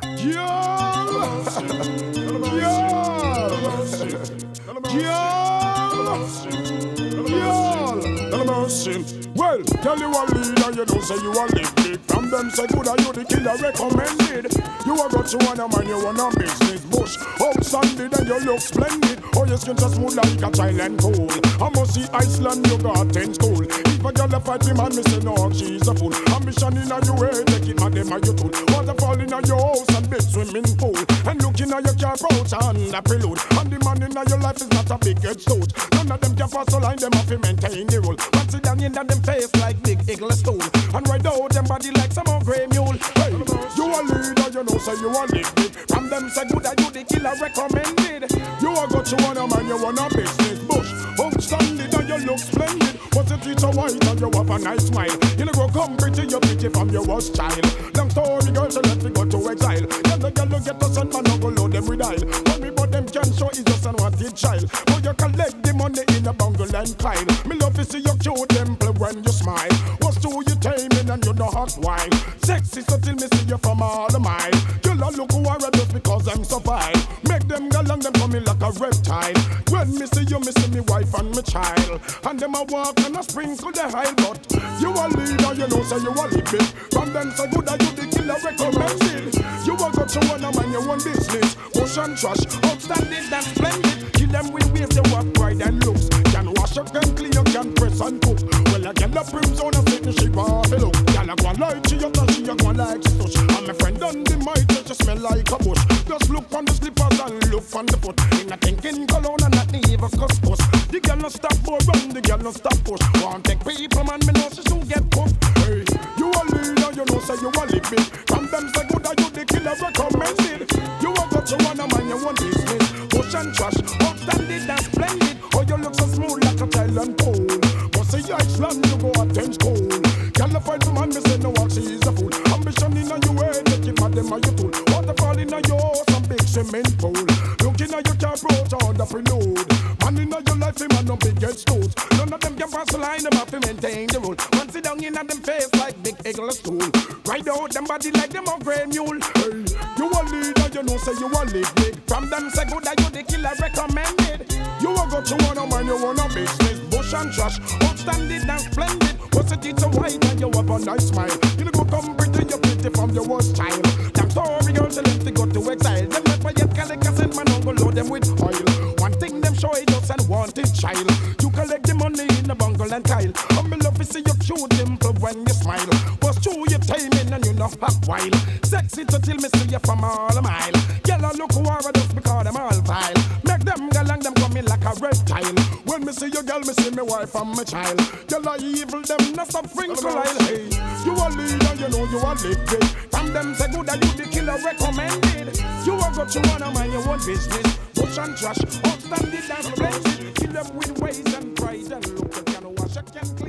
Well, tell you a leader, you don't say you a live big. From them say good, are you the killer recommended? You a got you wanna mind, you wanna business bush. Outstanding and you look splendid. Oh, your skin just smooth like a Thailand coal. I must see Iceland, you got 10 school. If a girl a fight me man, me say no, she's a fool. Ambition in a you way, take it, man, them are you tool. Waterfall in a your house and big swimming pool. And looking at your car pouch and a prelude. And the man in a your life is not a big head stone. None of them can pass a line, them have to maintain the rule. But sit down in them face like big eagle stool. And ride out them body like some old grey mule. Hey, you a leader, you know, say you a live big. From them say good, you the killer recommended. You a got you wanna man, you wanna business bush. Outstanding and you look splendid. What's your teeth so white and you have a nice smile. You know go come pretty, you pretty from your worst child. Long story girl, so let me go to exile. Then the girl will get us and man, no go load them with aisle. Money but them can show is just unwanted child. But you collect the money in a bungle and Kyle. Me love to see your cute temple when you smile. What's to you taming and you know hot wine. Sexy so till me see you from all the mile. Girl I look who I just because I'm so fine. Make them go long them coming like a reptile. When me see you, me see me wife and me child. And them a walk and a sprinkle the high. But you a leader, you know say you a live big. From them say good that you the killer recommended. You a got you wanna mind your own business. Push and trash, outstanding and splendid. Kill them with ways they work pride and looks. Can wash up, can clean up, can press and cook. Well I get the prims on a sitting she want to look. Girl I go like she a touch, she a go like she touch. And my friend on the mic, she smell like a bush. Just look on the slippers and look on the foot. In a thinking cologne and not even cuss. The girl no stop for run, the girl no stop push. Want take people man, me know she soon get puffed. Hey, you a leader, you know say you a live big. From them say good that you the killer recommended. You a got you wanna mind your own business. Push and trash, outstanding and splendid. Oh you look so smooth like a Thailand pole. But say Iceland you go attend school. Girl a fight the man, me say no one she is a fool. Ambition in a you way, take it for them a you tool. Waterfall in a your house, a big cement pool. Looking at your car approach on the prelude. Man in a your life, him and no big head stones. None of them can pass the line, them have to maintain the rule. One sit down in at them face like big eagle stool. Ride out them body like them a grey mule. Hey, you a leader, you know say you a live big. From them say good that you the killer recommended. You a got you wanna mind you wanna business. Bush and trash, outstanding and splendid. What's it teeth so white and you have a nice smile. You know go come pretty, you pretty from your worst child. Damn story girls, they let me go to exile. Them never yet calico and man go load them with oil. One thing them show is just and wanted child. You collect the money in a bungle and tile. And me love to see you cute dimple when you smile. Was true you timing and you know hot wild. Sexy to till me see you from all a mile. Girl I look who are just because them all vile. Make them go long them coming like a reptile. When me see you girl, me see me wife and my child. Girl I evil them not some sprinkle aisle. Hey, you a leader, you know you a live big. From them say good that you the killer recommended. You a got you wanna mind your own business. Push and trash, outstanding and splendid. Kill them with ways and pride and look, you can wash, you can clean.